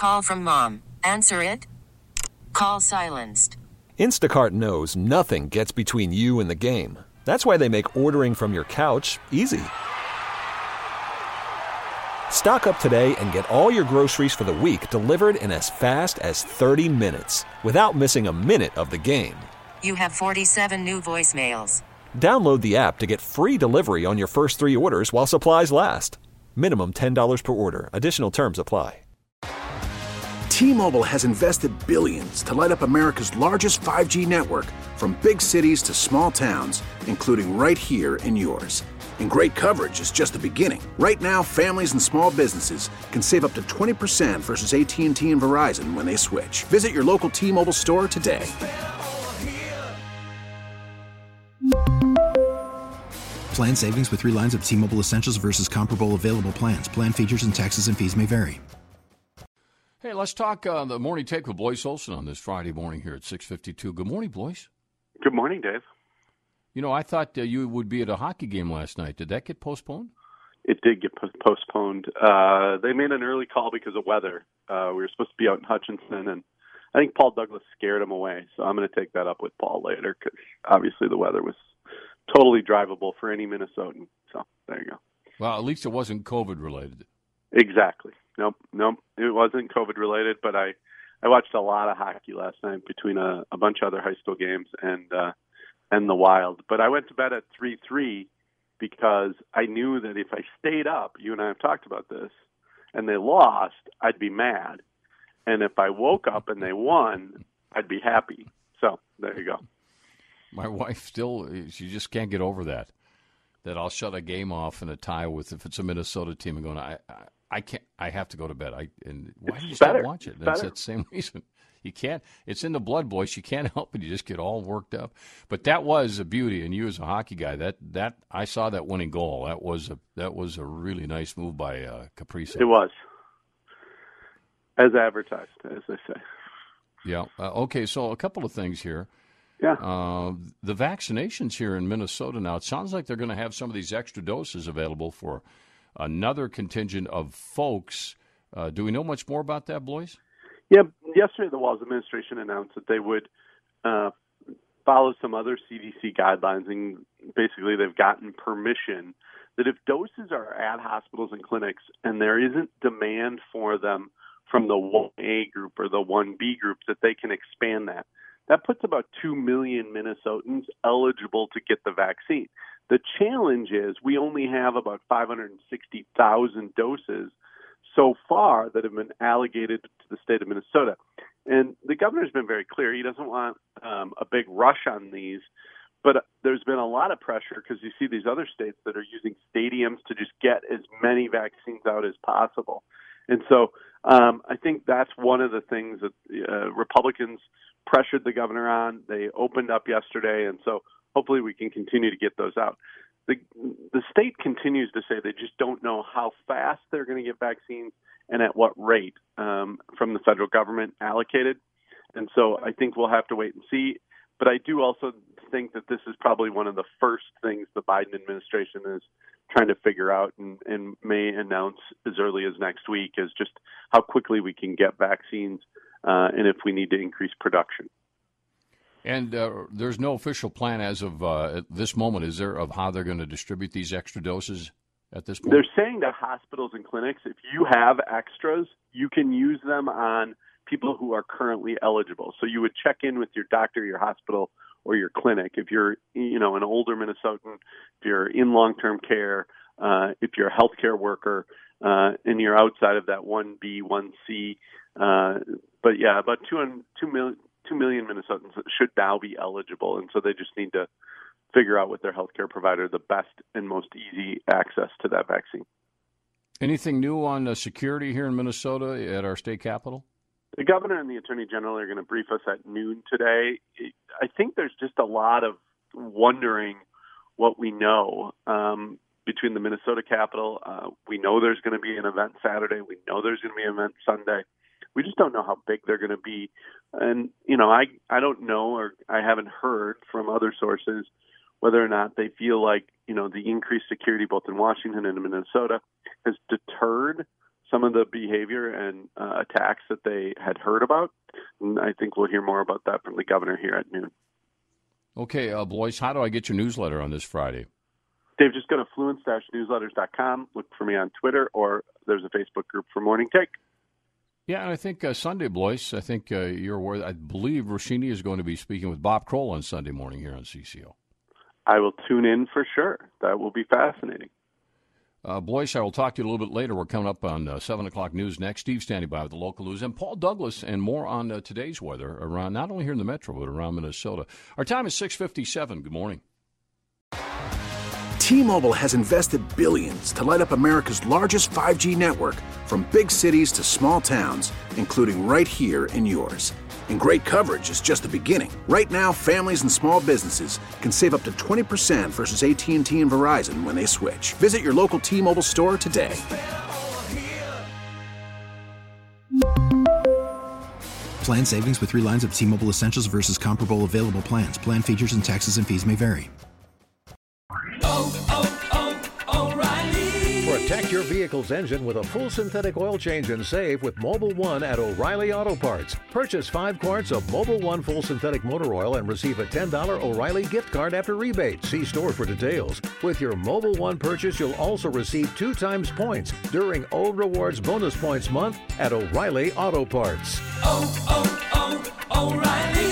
Call from mom. Answer it. Call silenced. Instacart knows nothing gets between you and the game. That's why they make ordering from your couch easy. Stock up today and get all your groceries for the week delivered in as fast as 30 minutes without missing a minute of the game. You have 47 new voicemails. Download the app to get free delivery on your first 3 orders while supplies last. Minimum $10 per order. Additional terms apply. T-Mobile has invested billions to light up America's largest 5G network, from big cities to small towns, including right here in yours. And great coverage is just the beginning. Right now, families and small businesses can save up to 20% versus AT&T and Verizon when they switch. Visit your local T-Mobile store today. Plan savings with 3 lines of T-Mobile Essentials versus comparable available plans. Plan features and taxes and fees may vary. Hey, let's talk the morning take with Blois Olson on this Friday morning here at 6:52. Good morning, Blois. Good morning, Dave. You know, I thought you would be at a hockey game last night. Did that get postponed? It did get postponed. They made an early call because of weather. We were supposed to be out in Hutchinson, and I think Paul Douglas scared him away. So I'm going to take that up with Paul later because obviously the weather was totally drivable for any Minnesotan. So there you go. Well, at least it wasn't COVID-related. Exactly. Nope. It wasn't COVID-related, but I watched a lot of hockey last night between a bunch of other high school games and the Wild. But I went to bed at 3:03 because I knew that if I stayed up, you and I have talked about this, and they lost, I'd be mad. And if I woke up and they won, I'd be happy. So there you go. My wife she just can't get over that I'll shut a game off in a tie with, if it's a Minnesota team, and going, I can't. I have to go to bed. Why do you still watch it? That's that same reason. You can't. It's in the blood, boys. You can't help it. You just get all worked up. But that was a beauty, and you as a hockey guy, that I saw that winning goal. That was a really nice move by Kaprizov. It was, as advertised, as they say. Yeah. Okay. So a couple of things here. Yeah. The vaccinations here in Minnesota now. It sounds like they're going to have some of these extra doses available for another contingent of folks. Do we know much more about that, Blois? Yeah, yesterday the Walz administration announced that they would follow some other CDC guidelines, and basically they've gotten permission that if doses are at hospitals and clinics and there isn't demand for them from the 1A group or the 1B group, that they can expand that. That puts about 2 million Minnesotans eligible to get the vaccine. The challenge is we only have about 560,000 doses so far that have been allocated to the state of Minnesota. And the governor's been very clear. He doesn't want a big rush on these, but there's been a lot of pressure because you see these other states that are using stadiums to just get as many vaccines out as possible. And so I think that's one of the things that Republicans pressured the governor on. They opened up yesterday, and so hopefully we can continue to get those out. The state continues to say they just don't know how fast they're going to get vaccines and at what rate from the federal government allocated. And so I think we'll have to wait and see. But I do also think that this is probably one of the first things the Biden administration is trying to figure out and may announce as early as next week, is just how quickly we can get vaccines and if we need to increase production. And there's no official plan as of at this moment, is there, of how they're going to distribute these extra doses at this point? They're saying to hospitals and clinics, if you have extras, you can use them on people who are currently eligible. So you would check in with your doctor, your hospital, or your clinic. If you're, an older Minnesotan, if you're in long-term care, if you're a healthcare worker, and you're outside of that 1B, 1C. But yeah, about 2 million Minnesotans should now be eligible, and so they just need to figure out with their healthcare provider the best and most easy access to that vaccine. Anything new on security here in Minnesota at our state capitol? The governor and the attorney general are going to brief us at noon today. I think there's just a lot of wondering what we know between the Minnesota Capitol. We know there's going to be an event Saturday. We know there's going to be an event Sunday. We just don't know how big they're going to be. And, I don't know, or I haven't heard from other sources whether or not they feel like, the increased security both in Washington and in Minnesota has deterred some of the behavior and attacks that they had heard about. And I think we'll hear more about that from the governor here at noon. Okay, Blois, how do I get your newsletter on this Friday? Dave, just go to fluence-newsletters.com. Look for me on Twitter, or there's a Facebook group for Morning Take. Yeah, and I think Sunday, Blois, I think you're aware, I believe Roshini is going to be speaking with Bob Kroll on Sunday morning here on CCO. I will tune in for sure. That will be fascinating. Blois, I will talk to you a little bit later. We're coming up on 7 o'clock news next. Steve standing by with the local news. And Paul Douglas and more on today's weather around, not only here in the metro, but around Minnesota. Our time is 6:57. Good morning. T-Mobile has invested billions to light up America's largest 5G network, from big cities to small towns, including right here in yours. And great coverage is just the beginning. Right now, families and small businesses can save up to 20% versus AT&T and Verizon when they switch. Visit your local T-Mobile store today. Plan savings with 3 lines of T-Mobile Essentials versus comparable available plans. Plan features and taxes and fees may vary. Protect your vehicle's engine with a full synthetic oil change and save with Mobil 1 at O'Reilly Auto Parts. Purchase 5 quarts of Mobil 1 full synthetic motor oil and receive a $10 O'Reilly gift card after rebate. See store for details. With your Mobil 1 purchase, you'll also receive 2 times points during O Rewards Bonus Points Month at O'Reilly Auto Parts. O'Reilly